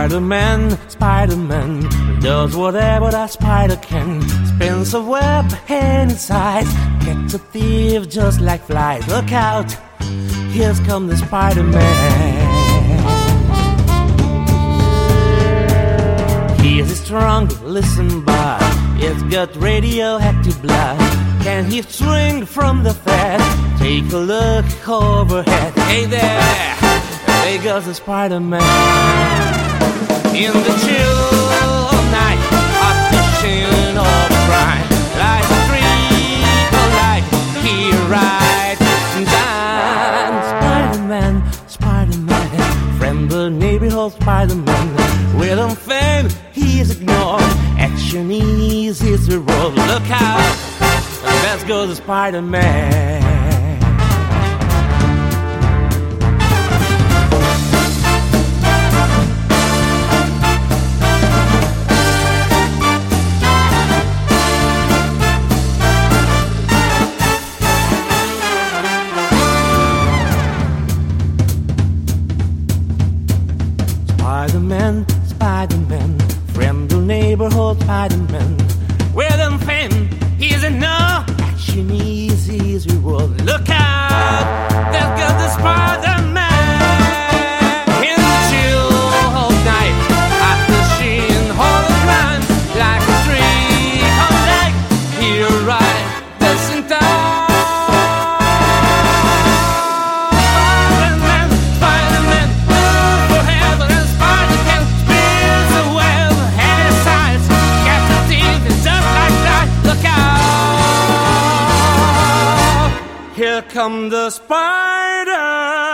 Spider-Man, Spider-Man does whatever a spider can. Spins a web in its eyes, gets a thief just like flies. Look out, here comes the Spider-Man. He is strong, listen but it's got radioactive blood. Can he swing from the fat? Take a look overhead. Hey there goes the Spider-Man. In the chill of night, at the scene of crime, like a streak of light, he rides and shines. Spider-Man, Spider-Man, friendly neighborhood Spider-Man. Without fame, he is ignored. Action is his reward. Look out, let's go to Spider-Man. Spider-Man, Spider-Man, friendly neighborhood Spider-Man. Without fame, he's a no. Action is his reward. Look out, there goes the Spider-Man. In the chill of night, at the scene of crime, like a streak of light, he arrives just in time. Here come the Spider.